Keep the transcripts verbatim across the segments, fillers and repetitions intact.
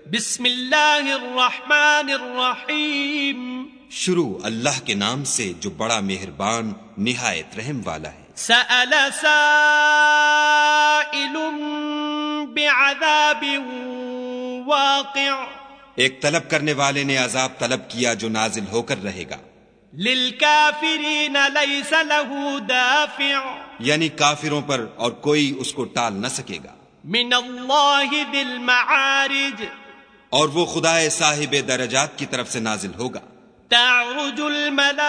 بسم اللہ الرحمن الرحیم. شروع اللہ کے نام سے جو بڑا مہربان نہایت رحم والا ہے. سأل سائل بعذاب واقع. ایک طلب کرنے والے نے عذاب طلب کیا جو نازل ہو کر رہے گا. للکافرین لیس له دافع. یعنی کافروں پر اور کوئی اس کو ٹال نہ سکے گا. من اللہ ذی المعارج. اور وہ خدائے صاحب درجات کی طرف سے نازل ہوگا. تعرج الملائکۃ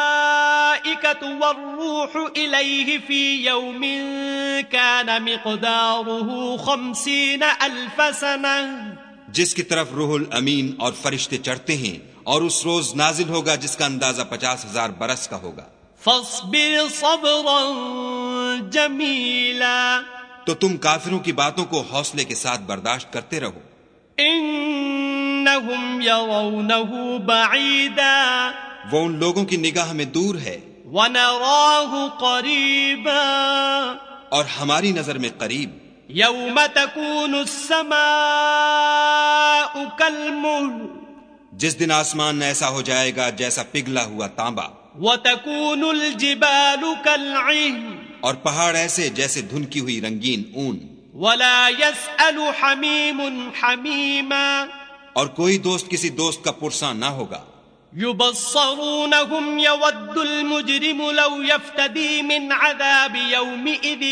والروح الیہ فی یوم کان مقدارہ خمسین الف سنہ. جس کی طرف روح الامین اور فرشتے چڑھتے ہیں اور اس روز نازل ہوگا جس کا اندازہ پچاس ہزار برس کا ہوگا. فاصبر صبرا جمیلا. تو تم کافروں کی باتوں کو حوصلے کے ساتھ برداشت کرتے رہو. انہم یرونہ بعیدا. وہ ان لوگوں کی نگاہ میں دور ہے. ونراہ قریبا. اور ہماری نظر میں قریب. یوم تکون السماء کالمہل. جس دن آسمان ایسا ہو جائے گا جیسا پگھلا ہوا تانبا. وتکون الجبال کالعہن. اور پہاڑ ایسے جیسے دھنکی ہوئی رنگین اون. ولا يسأل حمیم حمیما. اور کوئی دوست کسی دوست کا پرساں نہ ہوگا. یبصرونہم یود المجرم لو یفتدی من عذاب یومئذ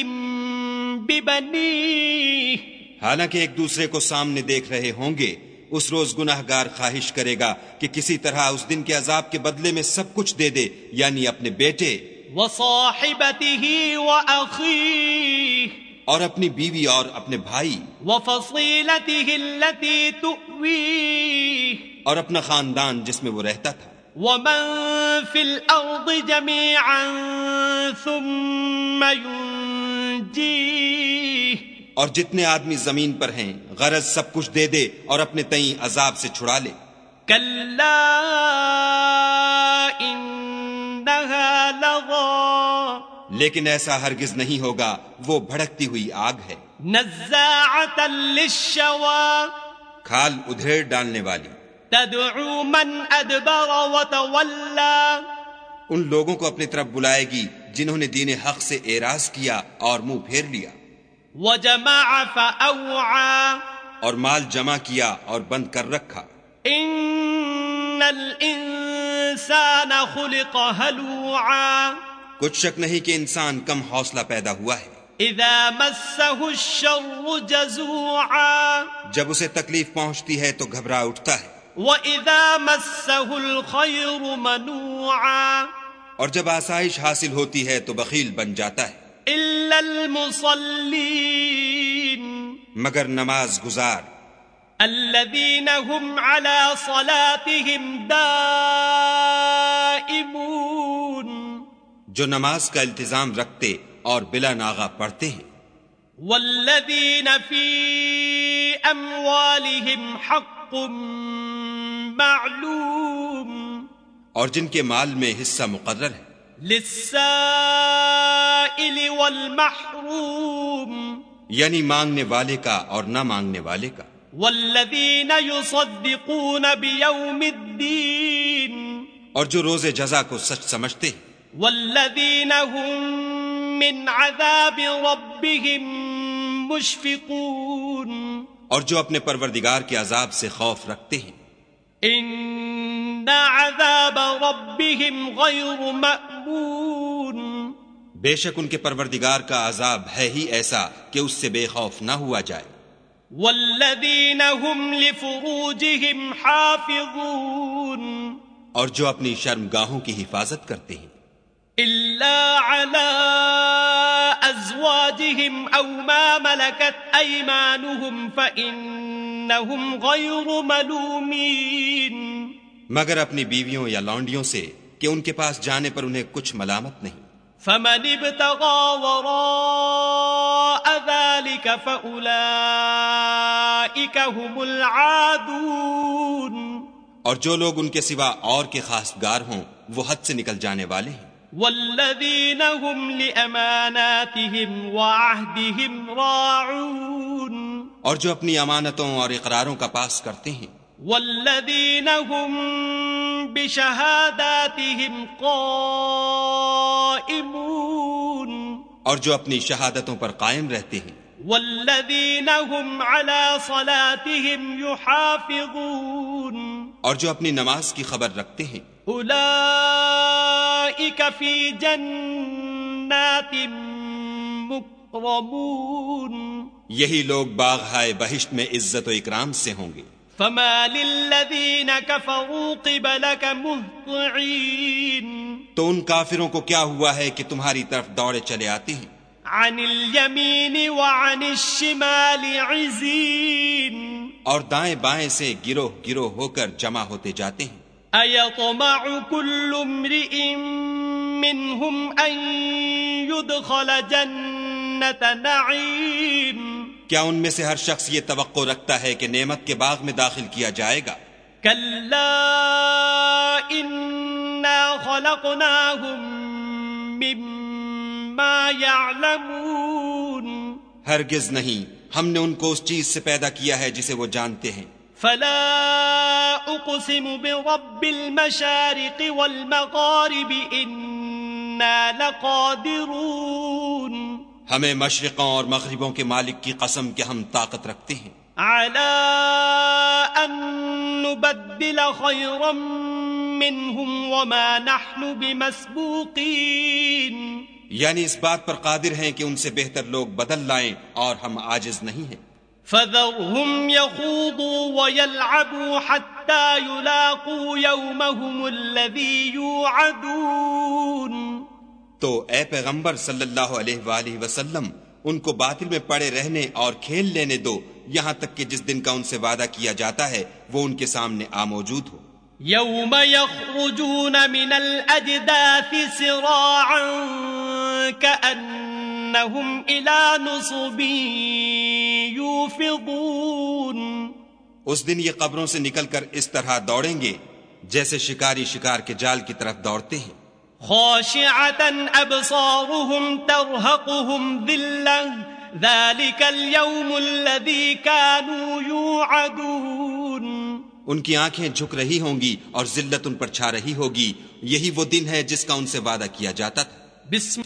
ببنیہ. حالانکہ ایک دوسرے کو سامنے دیکھ رہے ہوں گے اس روز گناہگار خواہش کرے گا کہ کسی طرح اس دن کے عذاب کے بدلے میں سب کچھ دے دے، یعنی اپنے بیٹے وصاحبتہ واخیہ. اور اپنی بیوی اور اپنے بھائی. وفصیلتہ التی تؤویہ. اور اپنا خاندان جس میں وہ رہتا تھا. ومن فی الارض جميعا ثم ينجیہ. اور جتنے آدمی زمین پر ہیں غرض سب کچھ دے دے اور اپنے تئیں عذاب سے چھڑا لے. کلا انہا لظی. لیکن ایسا ہرگز نہیں ہوگا، وہ بھڑکتی ہوئی آگ ہے. نزاعۃ للشوی. کھال ادھیڑ ڈالنے والی. تدعو من ادبر وتولی. ان لوگوں کو اپنی طرف بلائے گی جنہوں نے دین حق سے اعراض کیا اور منہ پھیر لیا. وجمع فاوعى. اور مال جمع کیا اور بند کر رکھا. ان الانسان خلق ہلوعا. کچھ شک نہیں کہ انسان کم حوصلہ پیدا ہوا ہے. اذا مسه الشر جزوعا. جب اسے تکلیف پہنچتی ہے تو گھبرا اٹھتا ہے. واذا مسه الخير منوعا. اور جب آسائش حاصل ہوتی ہے تو بخیل بن جاتا ہے. الا المصلين. مگر نماز گزار. الذين هم على صلاتهم دائمون. جو نماز کا التزام رکھتے اور بلا ناغہ پڑھتے ہیں. والذین فی اموالہم حق معلوم. اور جن کے مال میں حصہ مقرر ہے. للسائل والمحروم. یعنی مانگنے والے کا اور نہ مانگنے والے کا. والذین یصدقون بیوم الدین. اور جو روز جزا کو سچ سمجھتے ہیں. والذین هم من عذاب ربهم مشفقون. اور جو اپنے پروردگار کے عذاب سے خوف رکھتے ہیں. ان عذاب ربهم غیر مأمون. بے شک ان کے پروردگار کا عذاب ہے ہی ایسا کہ اس سے بے خوف نہ ہوا جائے. والذین هم لفروجهم حافظون. اور جو اپنی شرمگاہوں کی حفاظت کرتے ہیں. الا على ازواجهم او ما ملكت ايمانهم فانهم غير ملومين. مگر اپنی بیویوں یا لونڈیوں سے کہ ان کے پاس جانے پر انہیں کچھ ملامت نہیں. فمن ابتغى وراء ذلك فاولئك هم العادون. اور جو لوگ ان کے سوا اور کے خاصگار ہوں وہ حد سے نکل جانے والے ہیں. والذین هم لأماناتهم وعهدهم راعون. اور جو اپنی امانتوں اور اقراروں کا پاس کرتے ہیں. والذین هم بشہاداتهم قائمون، اور جو اپنی شہادتوں پر قائم رہتے ہیں. والذین هم علی صلاتهم یحافظون، اور جو اپنی نماز کی خبر رکھتے ہیں. اولئک فی جنات مکرمون، یہی لوگ باغ ہائے بہشت میں عزت و اکرام سے ہوں گے. فما للذین کفروا قبلک مہطعین، تو ان کافروں کو کیا ہوا ہے کہ تمہاری طرف دوڑے چلے آتے ہیں. عن الیمین وعن الشمال عزین، اور دائیں بائیں سے گروہ گروہ ہو کر جمع ہوتے جاتے ہیں. ایطمع کل امرئ منہم ان يدخل جنت نعیم، کیا ان میں سے ہر شخص یہ توقع رکھتا ہے کہ نعمت کے باغ میں داخل کیا جائے گا؟ کلا انا خلقناہم مما یعلمون، ہرگز نہیں، ہم نے ان کو اس چیز سے پیدا کیا ہے جسے وہ جانتے ہیں. فلا اقسم برب المشارق والمغارب انا لقادرون، ہمیں مشرقوں اور مغربوں کے مالک کی قسم کہ ہم طاقت رکھتے ہیں. علی ان نبدل خیرا منہم وما نحن بمسبوقین، یعنی اس بات پر قادر ہیں کہ ان سے بہتر لوگ بدل لائیں اور ہم عاجز نہیں ہیں. فذرهم يخوضوا ويلعبوا حتى يلاقوا يومهم الذي يوعدون، تو اے پیغمبر صلی اللہ علیہ وآلہ وسلم ان کو باطل میں پڑے رہنے اور کھیل لینے دو یہاں تک کہ جس دن کا ان سے وعدہ کیا جاتا ہے وہ ان کے سامنے آ موجود ہو. یوم یخرجون من الاجداث سراعا کأنہم الى نصب یوفضون، اس دن یہ قبروں سے نکل کر اس طرح دوڑیں گے جیسے شکاری شکار کے جال کی طرف دوڑتے ہیں. خاشعة ابصارهم ترهقهم ذلة ذلك اليوم الذي كانوا يوعدون، ان کی آنکھیں جھک رہی ہوں گی اور ذلت ان پر چھا رہی ہوگی، یہی وہ دن ہے جس کا ان سے وعدہ کیا جاتا تھا. بسم